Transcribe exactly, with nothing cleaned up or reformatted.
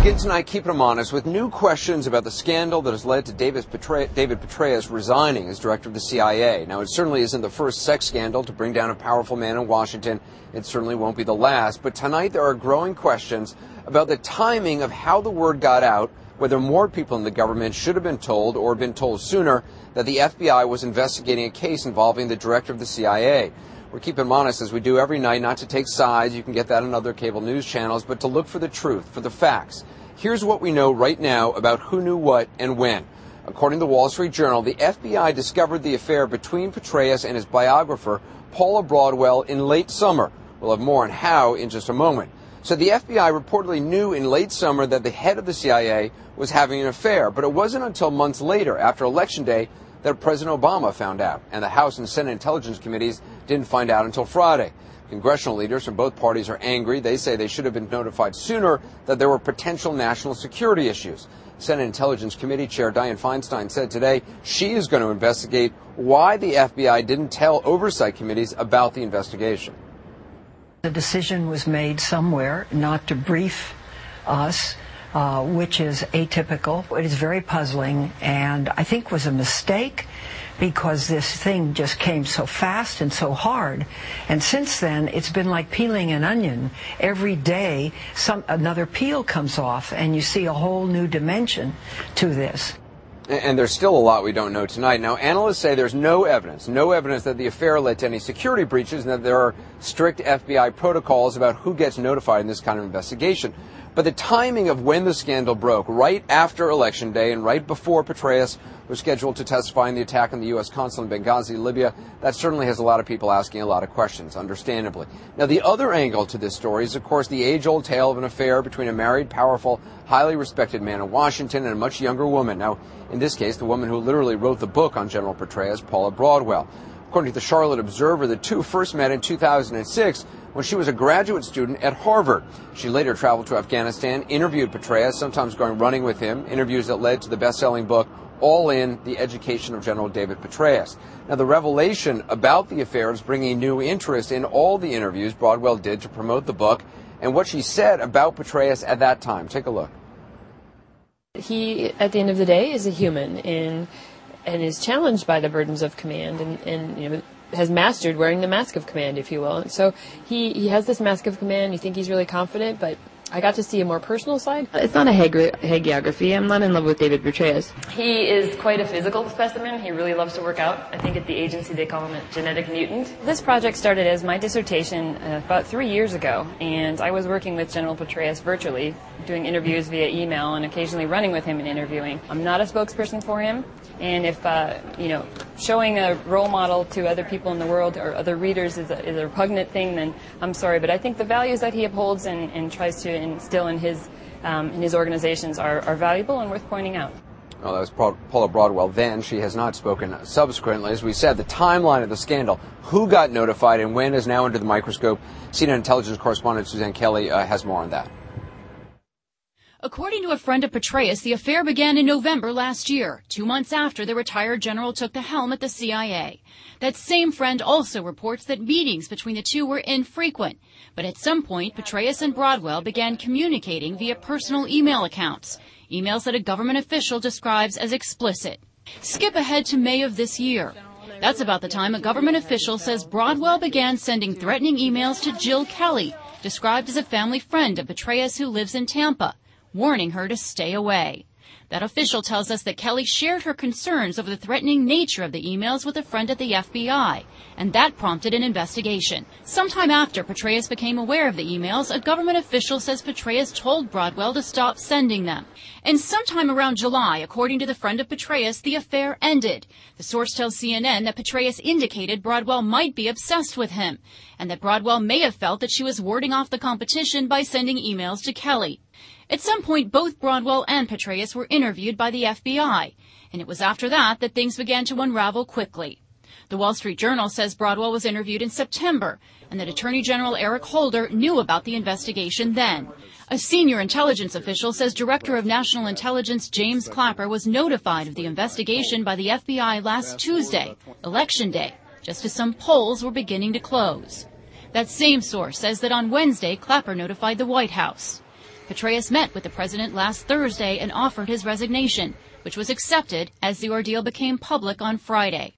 begin tonight, keeping them honest, with new questions about the scandal that has led to David Petraeus, David Petraeus resigning as director of the C I A. Now, it certainly isn't the first sex scandal to bring down a powerful man in Washington. It certainly won't be the last. But tonight there are growing questions about the timing of how the word got out, whether more people in the government should have been told or been told sooner that the F B I was investigating a case involving the director of the C I A. We're keeping them honest, as we do every night, not to take sides. You can get that on other cable news channels, but to look for the truth, for the facts. Here's what we know right now about who knew what and when. According to the Wall Street Journal, the F B I discovered the affair between Petraeus and his biographer, Paula Broadwell, in late summer. We'll have more on how in just a moment. So the F B I reportedly knew in late summer that the head of the C I A was having an affair, but it wasn't until months later, after Election Day, that President Obama found out, and the House and Senate Intelligence Committees didn't find out until Friday. Congressional leaders from both parties are angry. They say they should have been notified sooner that there were potential national security issues. Senate Intelligence Committee Chair Dianne Feinstein said today she is going to investigate why the F B I didn't tell oversight committees about the investigation. The decision was made somewhere not to brief us, uh, which is atypical. It is very puzzling, and I think was a mistake, because this thing just came so fast and so hard. And since then, it's been like peeling an onion. Every day, some another peel comes off, and you see a whole new dimension to this. And there's still a lot we don't know tonight. Now, analysts say there's no evidence, no evidence that the affair led to any security breaches, and that there are strict F B I protocols about who gets notified in this kind of investigation. But the timing of when the scandal broke, right after Election Day and right before Petraeus was scheduled to testify in the attack on the U S consulate in Benghazi, Libya, that certainly has a lot of people asking a lot of questions, understandably. Now, the other angle to this story is, of course, the age-old tale of an affair between a married, powerful, highly respected man in Washington and a much younger woman. Now, in this case, the woman who literally wrote the book on General Petraeus, Paula Broadwell. According to the Charlotte Observer, the two first met in two thousand six when she was a graduate student at Harvard. She later traveled to Afghanistan, interviewed Petraeus, sometimes going running with him, interviews that led to the best-selling book, All In, The Education of General David Petraeus. Now, the revelation about the affair is bringing new interest in all the interviews Broadwell did to promote the book and what she said about Petraeus at that time. Take a look. He, at the end of the day, is a human and, and is challenged by the burdens of command and, and you know, has mastered wearing the mask of command, if you will. And so he, he has this mask of command. You think he's really confident, but I got to see a more personal side. It's not a hagi- hagiography. I'm not in love with David Petraeus. He is quite a physical specimen. He really loves to work out. I think at the agency they call him a genetic mutant. This project started as my dissertation uh, about three years ago, and I was working with General Petraeus virtually, doing interviews via email and occasionally running with him and interviewing. I'm not a spokesperson for him, and if, uh, you know, showing a role model to other people in the world or other readers is a, is a repugnant thing, then I'm sorry, but I think the values that he upholds and, and tries to instill in his um, in his organizations are, are valuable and worth pointing out. Well, that was Paula Broadwell then. She has not spoken subsequently. As we said, the timeline of the scandal, who got notified and when, is now under the microscope. C N N intelligence correspondent Suzanne Kelly uh, has more on that. According to a friend of Petraeus, the affair began in November last year, two months after the retired general took the helm at the C I A. That same friend also reports that meetings between the two were infrequent, but at some point, Petraeus and Broadwell began communicating via personal email accounts, emails that a government official describes as explicit. Skip ahead to May of this year. That's about the time a government official says Broadwell began sending threatening emails to Jill Kelly, described as a family friend of Petraeus who lives in Tampa, warning her to stay away. That official tells us that Kelly shared her concerns over the threatening nature of the emails with a friend at the F B I, and that prompted an investigation. Sometime after Petraeus became aware of the emails, a government official says Petraeus told Broadwell to stop sending them. And sometime around July, according to the friend of Petraeus, the affair ended. The source tells C N N that Petraeus indicated Broadwell might be obsessed with him, and that Broadwell may have felt that she was warding off the competition by sending emails to Kelly. At some point, both Broadwell and Petraeus were interviewed by the F B I, and it was after that that things began to unravel quickly. The Wall Street Journal says Broadwell was interviewed in September, and that Attorney General Eric Holder knew about the investigation then. A senior intelligence official says Director of National Intelligence James Clapper was notified of the investigation by the F B I last Tuesday, Election Day, just as some polls were beginning to close. That same source says that on Wednesday, Clapper notified the White House. Petraeus met with the president last Thursday and offered his resignation, which was accepted as the ordeal became public on Friday.